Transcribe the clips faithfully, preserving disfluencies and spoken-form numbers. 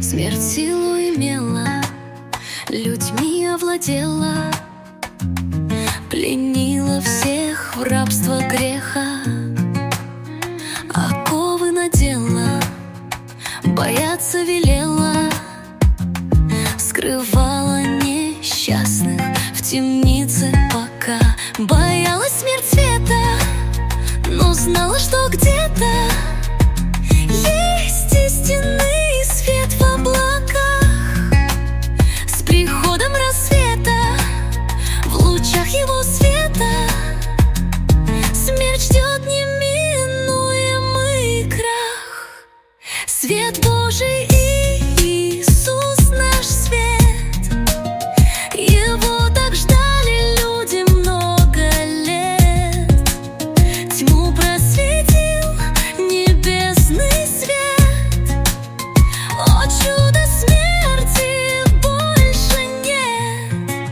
Смерть силу имела, людьми овладела, пленила всех в рабство греха, оковы надела, бояться велела, скрывала несчастных в темнице пока. Боялась смерть света, но знала, что где-то есть истинный свет в облаках. С приходом рассвета, в лучах его света, смерть ждет неминуемый крах. Свет Божий Иисус наш свет, его так ждали люди много лет. Тьму просветил небесный свет, о чудо, смерти больше нет.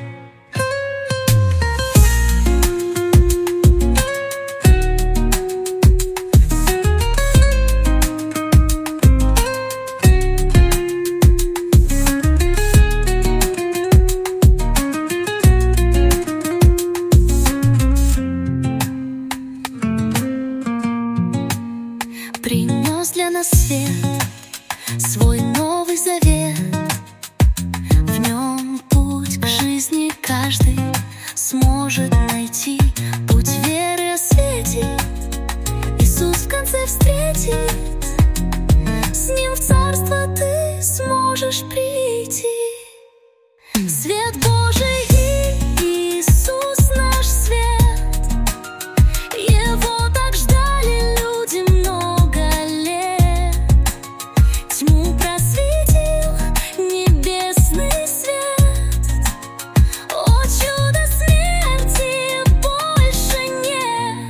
Принес для нас свет свой новый завет. В нем путь к жизни каждый сможет найти. Путь веры осветит, Иисус в конце встретит. С ним в царство ты сможешь прийти. Свет Божий Иисус наш свет, его так ждали люди много лет. Тьму просветил небесный свет, о чудо, смерти больше нет.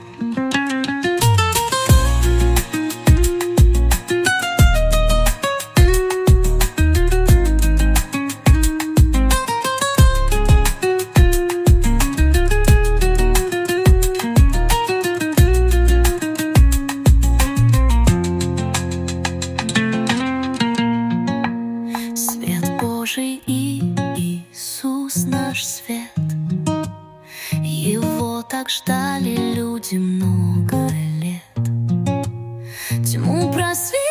Свет Божий Иисус наш свет, его так ждали люди много лет. Тьму просветил